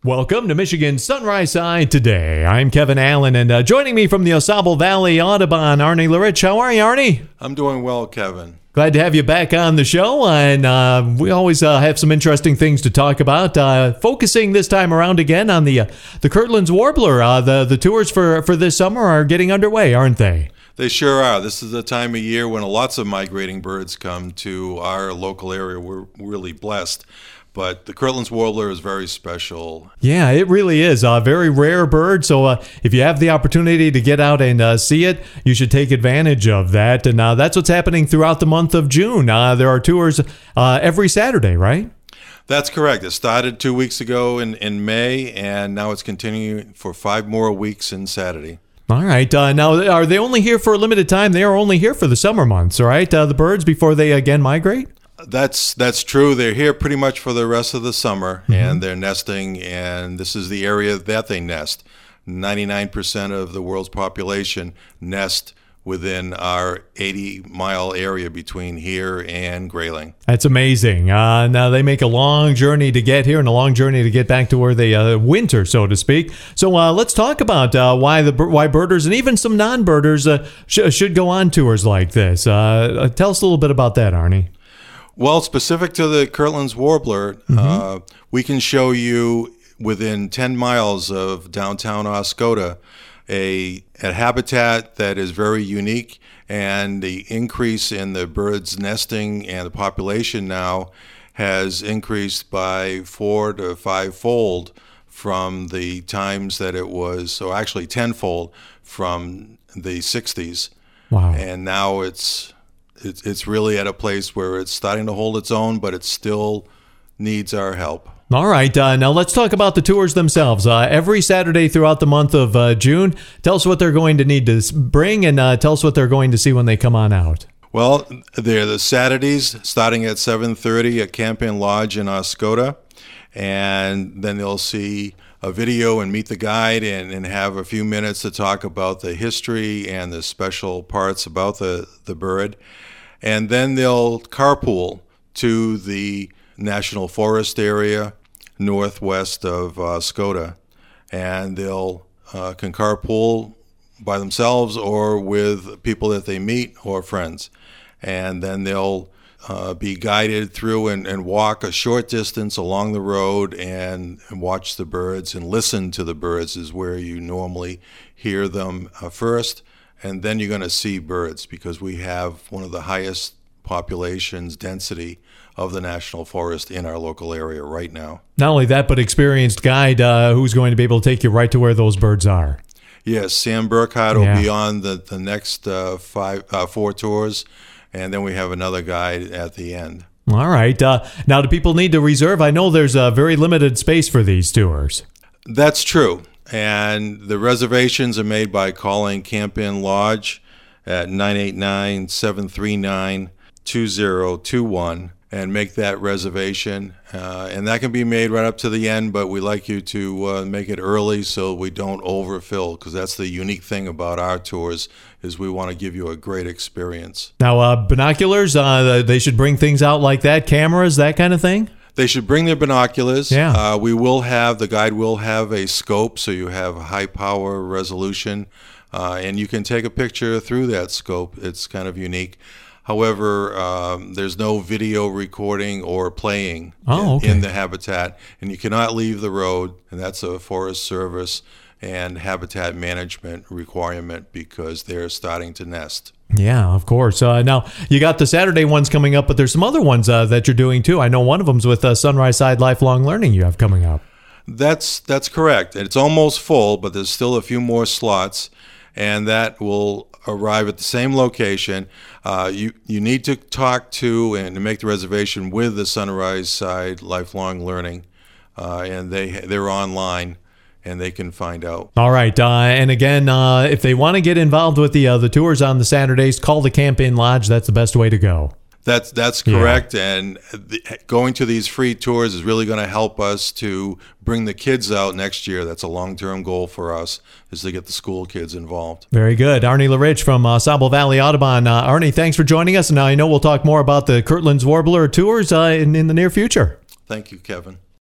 Welcome to Michigan Sunrise Side Today. I'm Kevin Allen, and joining me from the Osable Valley Audubon, Arnie Larich. How are you, Arnie? I'm doing well, Kevin. Glad to have you back on the show, and we always have some interesting things to talk about. Focusing this time around again on the Kirtland's Warbler. The tours for this summer are getting underway, aren't they? They sure are. This is the time of year when lots of migrating birds come to our local area. We're really blessed. But the Kirtland's Warbler is very special. Yeah, it really is. A very rare bird. So if you have the opportunity to get out and see it, you should take advantage of that. And that's what's happening throughout the month of June. There are tours every Saturday, right? That's correct. It started 2 weeks ago in May, and now it's continuing for 5 more weeks in Saturday. All right. Now, are they only here for a limited time? They are only here for the summer months, right? The birds before they again migrate? That's true. They're here pretty much for the rest of the summer, and they're nesting, and this is the area that they nest. 99% of the world's population nest within our 80-mile area between here and Grayling. That's amazing. Now, they make a long journey to get here and a long journey to get back to where they winter, so to speak. So let's talk about why birders and even some non-birders should go on tours like this. Tell us a little bit about that, Arnie. Well, specific to the Kirtland's Warbler, we can show you within 10 miles of downtown Oscoda a habitat that is very unique, and the increase in the birds nesting and the population now has increased by 4 to 5-fold from the times that it was, or actually 10-fold from the 60s. Wow. And now it's really at a place where it's starting to hold its own, but it still needs our help. All right. Now let's talk about the tours themselves. Every Saturday throughout the month of June, tell us what they're going to need to bring, and tell us what they're going to see when they come on out. Well, they're the Saturdays starting at 7:30 at Camp-In Lodge in Oscoda, and then they'll see a video and meet the guide and have a few minutes to talk about the history and the special parts about the bird. And then they'll carpool to the National Forest area northwest of Oscoda, and they'll can carpool by themselves or with people that they meet or friends. And then they'll be guided through and walk a short distance along the road and watch the birds and listen to the birds is where you normally hear them first. And then you're going to see birds because we have one of the highest populations density of the National Forest in our local area right now. Not only that, but experienced guide who's going to be able to take you right to where those birds are. Yes, Sam Burkhardt will be on the next 4 tours, and then we have another guide at the end. All right. Now, do people need to reserve? I know there's a very limited space for these tours. That's true. And the reservations are made by calling Camp-In Lodge at 989-739-2021 and make that reservation. And that can be made right up to the end, but we like you to make it early so we don't overfill, because that's the unique thing about our tours is we want to give you a great experience. Now, binoculars, they should bring things out like that, cameras, that kind of thing? They should bring their binoculars. Yeah. The guide will have a scope, so you have a high power resolution, and you can take a picture through that scope. It's kind of unique. However, there's no video recording or playing in the habitat, and you cannot leave the road, and that's a Forest Service and habitat management requirement because they're starting to nest. Yeah, of course. Now, you got the Saturday ones coming up, but there's some other ones that you're doing too. I know one of them's with Sunrise Side Lifelong Learning you have coming up. That's correct. It's almost full, but there's still a few more slots, and that will arrive at the same location. You need to talk to and to make the reservation with the Sunrise Side Lifelong Learning, and they're online. And they can find out. All right. And again, if they want to get involved with the tours on the Saturdays, call the Camp-In Lodge. That's the best way to go. That's correct. Yeah. And going to these free tours is really going to help us to bring the kids out next year. That's a long-term goal for us, is to get the school kids involved. Very good. Arnie Larich from Osable Valley Audubon. Arnie, thanks for joining us. And I know we'll talk more about the Kirtland's Warbler tours in the near future. Thank you, Kevin.